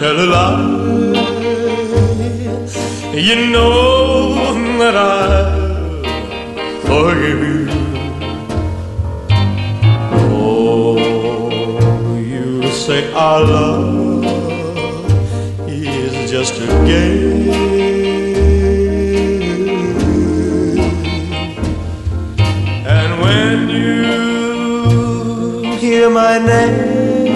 tell a lie. You know that I'll forgive you. Oh, you say our love is just a game, and when you hear my name,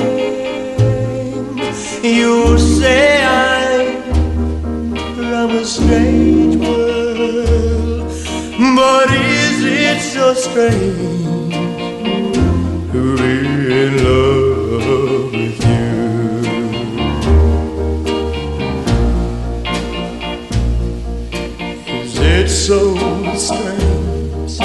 you say I'm from a strange world. But is it so strange to be in love with you? Is it so strange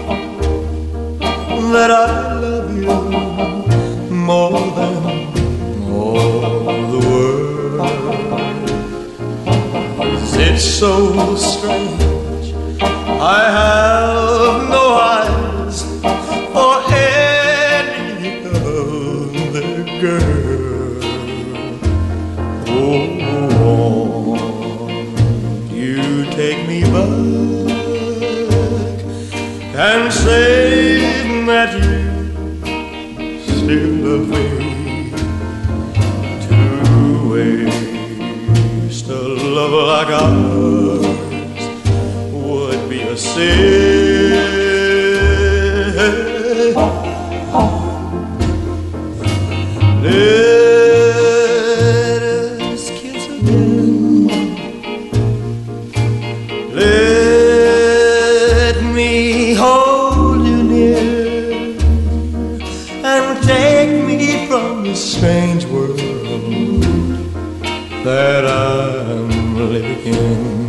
that I love you more than all the world? Is it so strange I have no eyes for any other girl? Oh, won't you take me back and say that you still love me? To waste a love like ours would be a sin. Let us kiss again. Let me hold you near and take me from this strange world that I'm living in.